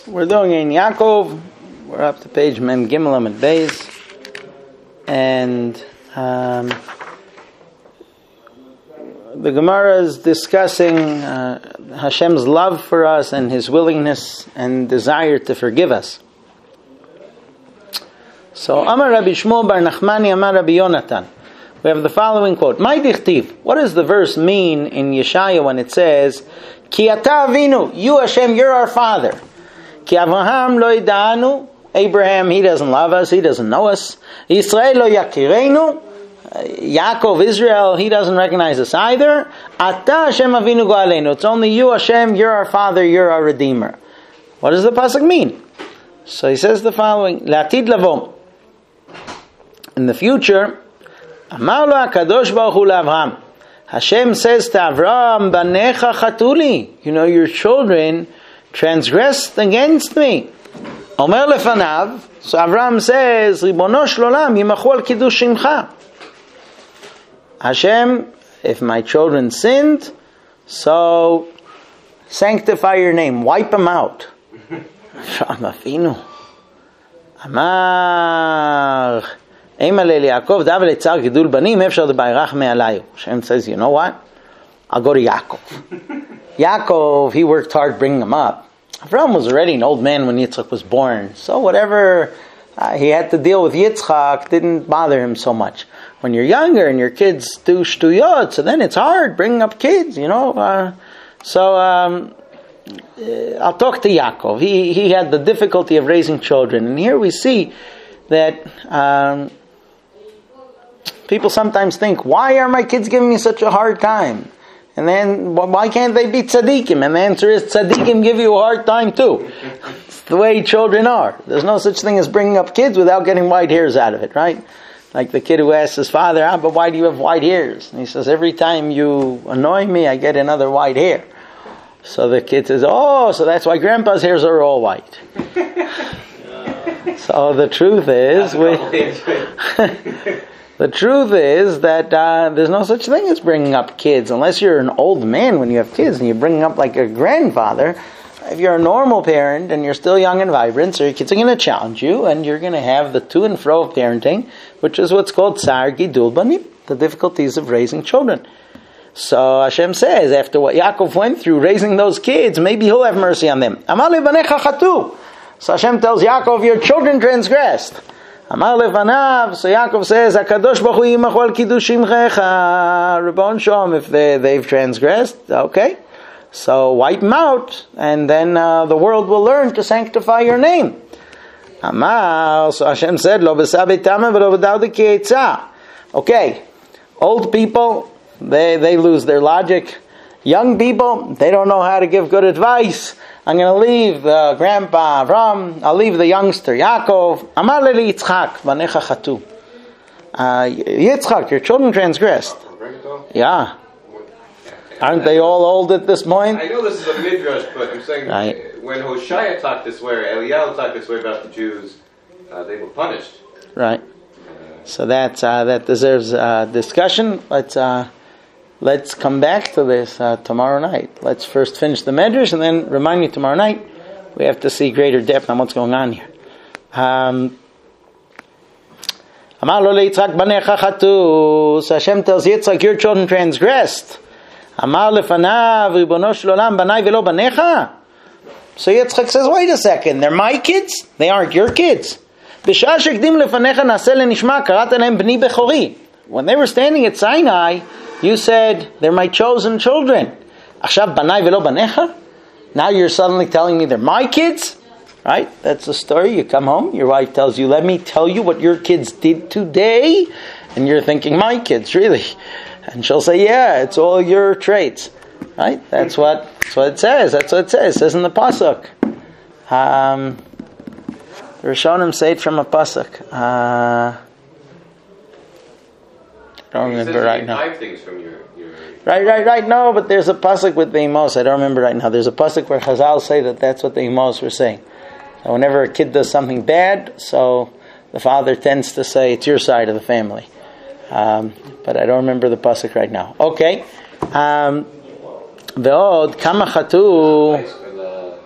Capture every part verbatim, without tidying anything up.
We're doing in Yaakov. We're up to page Mem Gimel Amud Beis, and um, the Gemara is discussing uh, Hashem's love for us and His willingness and desire to forgive us. So, Amar Rabbi Shmuel Bar Nachmani Amar Rabbi Yonatan. We have the following quote: "My dichtiv." What does the verse mean in Yeshaya when it says, "Ki ata avinu," you Hashem, you're our father. Ki Avraham lo yida'anu, Abraham, he doesn't love us, he doesn't know us. Yisrael lo yakirenu, Yaakov, Israel, he doesn't recognize us either. Ata Hashem avinu go'aleinu. It's only you, Hashem, you're our father, you're our redeemer. What does the pasuk mean? So he says the following: La'atid lavo. In the future, Amar lo HaKadosh Baruch Hu LaAvraham. Hashem says to Avraham, Banecha chatuli. You know, your children transgressed against me. Omer lefanav. So Avraham says, Ribono shel olam, yimachu al kiddush shimcha. Hashem, if my children sinned, so sanctify your name, wipe them out. Avraham Avinu. Amar Yaakov, Hashem says, you know what? I'll go to Yaakov. Yaakov, he worked hard bringing him up. Avraham was already an old man when Yitzchak was born. So whatever uh, he had to deal with Yitzchak didn't bother him so much. When you're younger and your kids do shtuyot, so then it's hard bringing up kids, you know. Uh, so um, I'll talk to Yaakov. He, he had the difficulty of raising children. And here we see that... Um, people sometimes think, why are my kids giving me such a hard time? And then, why can't they be tzaddikim? And the answer is, tzaddikim give you a hard time too. It's the way children are. There's no such thing as bringing up kids without getting white hairs out of it, right? Like the kid who asks his father, ah, but why do you have white hairs? And he says, every time you annoy me, I get another white hair. So the kid says, oh, so that's why grandpa's hairs are all white. So the truth is, we... The truth is that uh, there's no such thing as bringing up kids. Unless you're an old man when you have kids and you're bringing up like a grandfather. If you're a normal parent and you're still young and vibrant, so your kids are going to challenge you and you're going to have the to and fro of parenting, which is what's called tsar gidul banim, the difficulties of raising children. So Hashem says, after what Yaakov went through, raising those kids, maybe He'll have mercy on them. Amar levanecha chatu. So Hashem tells Yaakov, your children transgressed. Amar levanav, so Yaakov says, HaKadosh Baruch Hu yimachu al kiddush shimchecha, Ribono shel olam, if they, they've transgressed, okay, so wipe them out, and then uh, the world will learn to sanctify your name. Amar, so Hashem said, Lo b'sa b'tamim v'lo b'dawdi ki eitzah. Okay, old people, they, they lose their logic. Young people, they don't know how to give good advice. I'm going to leave uh, Grandpa Avram. I'll leave the youngster Yaakov. Amar le Yitzchak, Banecha chatu. Yitzchak, your children transgressed. Yeah. Aren't they all old at this point? I know this is a midrash, but I'm saying right. When Hosea talked this way, or Eliyahu talked this way about the Jews, uh, they were punished. Right. So that's, uh, that deserves uh, discussion. Let's... Uh, Let's come back to this uh, tomorrow night. Let's first finish the medrash and then remind you tomorrow night we have to see greater depth on what's going on here. Um, Amar lo leYitzchak banecha chatu. So Hashem tells Yitzchak, your children transgressed. Amar lefanav Ribono shel olam banai velo banecha. So Yitzchak says, wait a second, they're my kids? They aren't your kids. B'sha'ah shekdim lefanecha naseh lenishma karat lehem bni bechori. When they were standing at Sinai, you said, they're my chosen children. Achshav banai velo banecha? Now you're suddenly telling me they're my kids? Right? That's the story. You come home, your wife tells you, let me tell you what your kids did today. And you're thinking, my kids, really? And she'll say, yeah, it's all your traits. Right? That's what, that's what it says. That's what it says. It says in the pasuk. Um, the Rishonim say it from a pasuk. Uh... I don't remember right now. Five things from your, your right, right, right. No, but there's a pasuk with the Emos. I don't remember right now. There's a pasuk where Chazal say that that's what the Emos were saying. So whenever a kid does something bad, so the father tends to say it's your side of the family. Um, but I don't remember the pasuk right now. Okay. Um, Ve'od kama chatu.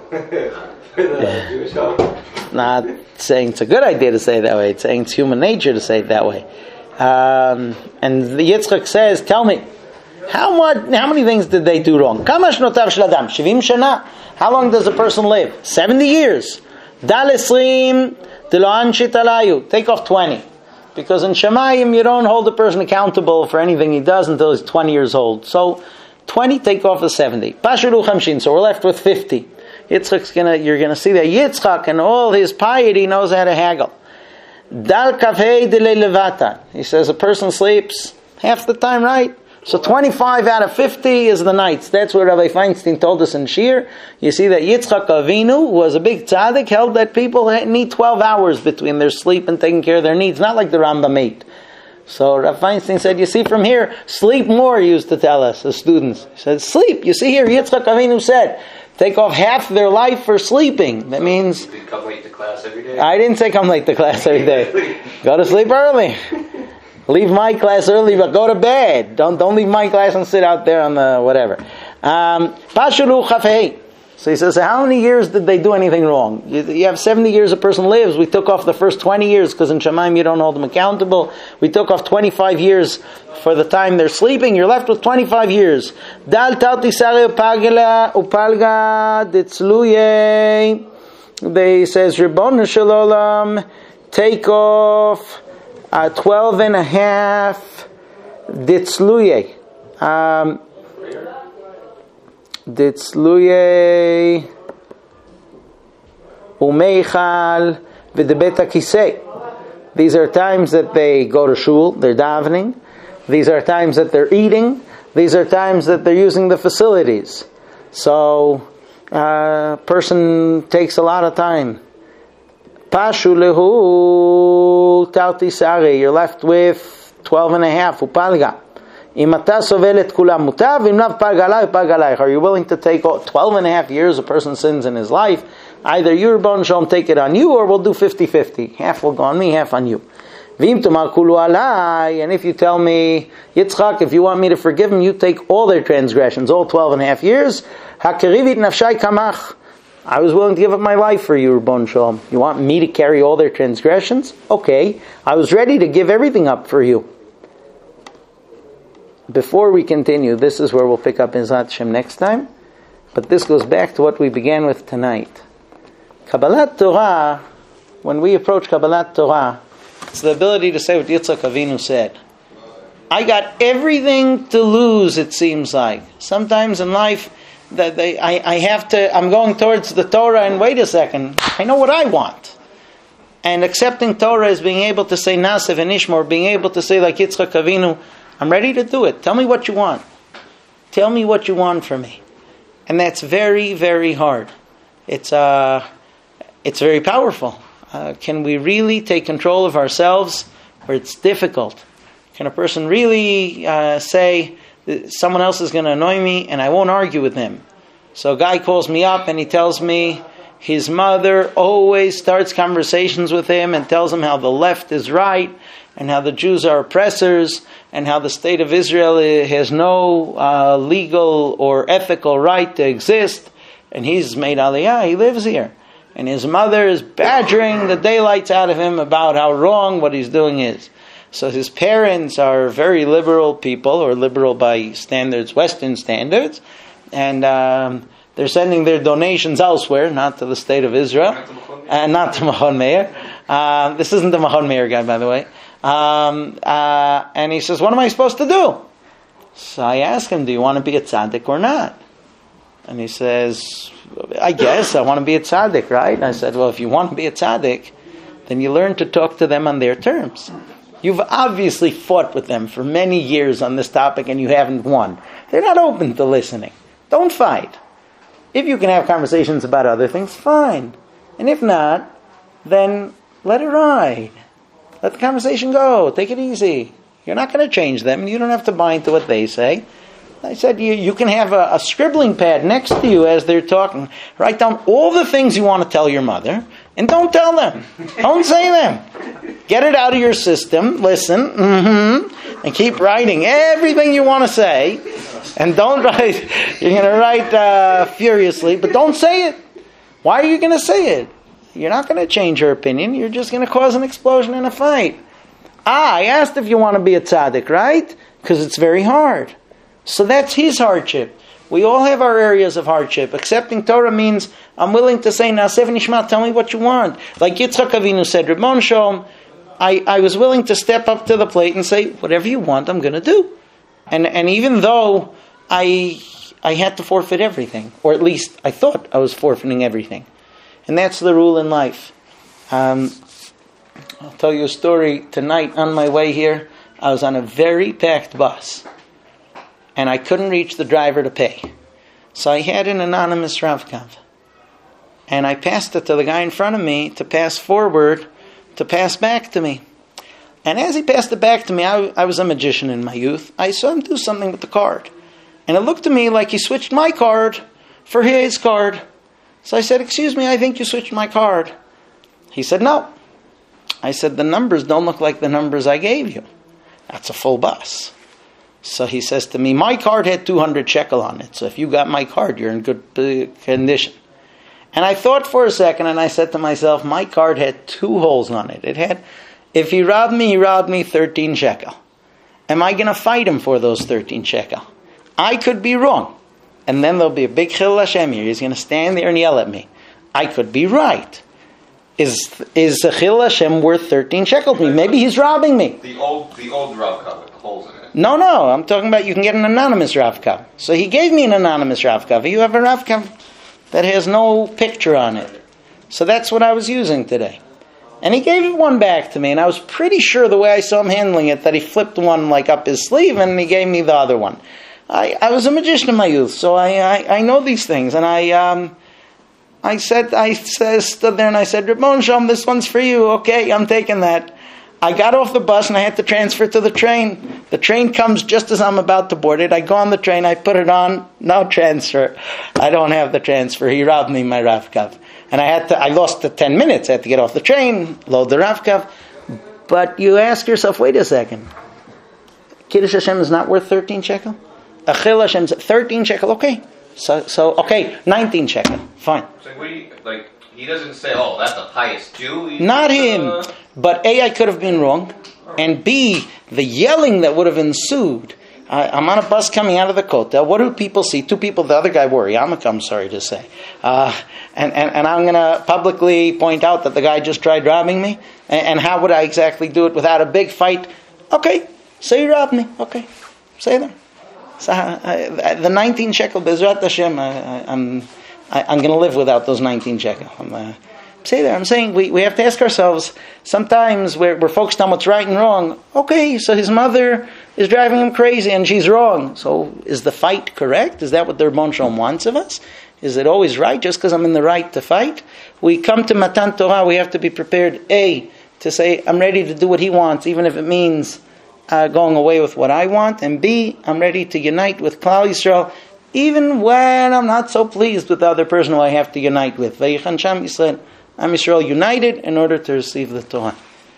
For the Jewish home. Not saying it's a good idea to say it that way. It's saying it's human nature to say it that way. Um, and the Yitzchak says, tell me, how much? How many things did they do wrong? Kama shnotav shel adam? Shivim shana. How long does a person live? Seventy years. Dal esrim delo anshit alayu. Take off twenty, because in Shemayim you don't hold a person accountable for anything he does until he's twenty years old. So twenty, take off the seventy. Pashuru chamshin. So we're left with fifty. Yitzchak's gonna. You're gonna see that Yitzchak and all his piety knows how to haggle. Dal kavhei dele levata. He says a person sleeps half the time, right? So twenty-five out of fifty is the nights. That's what Rabbi Feinstein told us in Shir. You see that Yitzchak Avinu was a big tzaddik, held that people need twelve hours between their sleep and taking care of their needs, not like the Rambam ate. So Rabbi Feinstein said, you see from here, sleep more, he used to tell us, as students. He said, sleep. You see here, Yitzchak Avinu said, take off half their life for sleeping. That means... You come late to class every day? I didn't say come late to class every day. Go to sleep early. Leave my class early, but go to bed. Don't don't leave my class and sit out there on the whatever. Um, so he says, how many years did they do anything wrong? You, you have seventy years a person lives. We took off the first twenty years because in Shemaim you don't hold them accountable. We took off twenty-five years for the time they're sleeping. You're left with twenty-five years. Dal tauti sare upagla upalga ditzluye. They says Ribbon Shalom, take off uh, twelve and a half ditzluye. Um, Ditzluye Umeichal V'debeta Kisei. These are times that they go to shul, they're davening. These are times that they're eating. These are times that they're using the facilities. So a uh, person takes a lot of time. Pashu lehu tauti sari. You're left with twelve and a half. Upalga. Are you willing to take twelve and a half years a person sins in his life? Either you, Ribbon Shalom, take it on you, or we'll do fifty-fifty. Half will go on me, half on you. And if you tell me, Yitzchak, if you want me to forgive them, you take all their transgressions, all twelve and a half years. I was willing to give up my life for you, Ribbon Shalom. You want me to carry all their transgressions? Okay. I was ready to give everything up for you. Before we continue, this is where we'll pick up Ezrat Hashem next time. But this goes back to what we began with tonight. Kabbalat Torah, when we approach Kabbalat Torah, it's the ability to say what Yitzchak Avinu said. I got everything to lose, it seems like. Sometimes in life, that they, I, I have to, I'm going towards the Torah and wait a second, I know what I want. And accepting Torah is being able to say Nasev and Ishmor, being able to say like Yitzchak Avinu, I'm ready to do it. Tell me what you want. Tell me what you want from me. And that's very, very hard. It's uh, it's very powerful. Uh, can we really take control of ourselves where it's difficult? Can a person really uh, say, someone else is going to annoy me and I won't argue with him? So a guy calls me up and he tells me his mother always starts conversations with him and tells him how the left is right and how the Jews are oppressors, and how the state of Israel has no uh, legal or ethical right to exist, and he's made Aliyah, he lives here. And his mother is badgering the daylights out of him about how wrong what he's doing is. So his parents are very liberal people, or liberal by standards, Western standards, and um, they're sending their donations elsewhere, not to the state of Israel, and not to Machon Meir. Uh, this isn't the Machon Meir guy, by the way. Um, uh, and he says, what am I supposed to do? So I ask him, do you want to be a tzaddik or not? And he says, I guess I want to be a tzaddik, right? And I said, well, if you want to be a tzaddik, then you learn to talk to them on their terms. You've obviously fought with them for many years on this topic and you haven't won. They're not open to listening. Don't fight. If you can have conversations about other things, fine. And if not, then let it ride. Let the conversation go. Take it easy. You're not going to change them. You don't have to buy into what they say. I said you, you can have a, a scribbling pad next to you as they're talking. Write down all the things you want to tell your mother, and don't tell them. Don't say them. Get it out of your system. Listen, mm-hmm, and keep writing everything you want to say. And don't write. You're going to write uh, furiously, but don't say it. Why are you going to say it? You're not going to change her opinion. You're just going to cause an explosion and a fight. Ah, I asked if you want to be a tzaddik, right? Because it's very hard. So that's his hardship. We all have our areas of hardship. Accepting Torah means I'm willing to say, Na'aseh v'nishma, tell me what you want. Like Yitzchak Avinu said, Ribbon Shalom, I, I was willing to step up to the plate and say, whatever you want, I'm going to do. And and even though I I had to forfeit everything, or at least I thought I was forfeiting everything. And that's the rule in life. Um, I'll tell you a story. Tonight on my way here, I was on a very packed bus. And I couldn't reach the driver to pay. So I had an anonymous Rav-Kav. And I passed it to the guy in front of me to pass forward, to pass back to me. And as he passed it back to me, I, I was a magician in my youth. I saw him do something with the card. And it looked to me like he switched my card for his card. So I said, excuse me, I think you switched my card. He said, no. I said, the numbers don't look like the numbers I gave you. That's a full bus. So he says to me, my card had two hundred shekel on it. So if you got my card, you're in good uh, condition. And I thought for a second, and I said to myself, my card had two holes on it. It had, if he robbed me, he robbed me thirteen shekel. Am I going to fight him for those thirteen shekel? I could be wrong. And then there'll be a big Chillul Hashem here. He's going to stand there and yell at me. I could be right. Is is the Chillul Hashem worth thirteen shekel to me? Maybe he's robbing me. The old the old Rav-Kav with the holes in it. No, no, I'm talking about you can get an anonymous Rav-Kav. So he gave me an anonymous Rav-Kav. You have a Rav-Kav that has no picture on it. So that's what I was using today. And he gave one back to me, and I was pretty sure the way I saw him handling it that he flipped one like up his sleeve and he gave me the other one. I, I was a magician in my youth, so I, I, I know these things. And I um, I said, I said, stood there and I said, Ribbon Shalom, this one's for you. Okay, I'm taking that. I got off the bus and I had to transfer to the train. The train comes just as I'm about to board it. I go on the train, I put it on, no transfer. I don't have the transfer. He robbed me my Rav-Kav. And I had to, I lost the ten minutes. I had to get off the train, load the Rav-Kav. But you ask yourself, wait a second. Kiddush Hashem is not worth thirteen shekel? Achil Hashem's thirteen shekel, okay. So, so okay, nineteen shekel, fine. So what do you, like, he doesn't say, oh, that's a pious Jew. He not just, him. Uh... But A, I could have been wrong. And B, the yelling that would have ensued. I, I'm on a bus coming out of the Kotel. What do people see? Two people, the other guy wore a yarmulke, I'm sorry to say. Uh, and, and, and I'm going to publicly point out that the guy just tried robbing me. And, and how would I exactly do it without a big fight? Okay, say you robbed me. Okay, say that. So I, I, the nineteen shekel, Bezrat Hashem, I, I, I'm, I, I'm going to live without those nineteen shekel. I'm uh, say there. I'm saying we, we have to ask ourselves, sometimes we're, we're focused on what's right and wrong. Okay, so his mother is driving him crazy and she's wrong. So is the fight correct? Is that what the Ribbon Shalom wants of us? Is it always right just because I'm in the right to fight? We come to Matan Torah, we have to be prepared, A, to say, I'm ready to do what he wants, even if it means uh, going away with what I want. And B, I'm ready to unite with Klal Yisrael, even when I'm not so pleased with the other person who I have to unite with. Vayichan Sham Yisrael, Am Yisrael united in order to receive the Torah.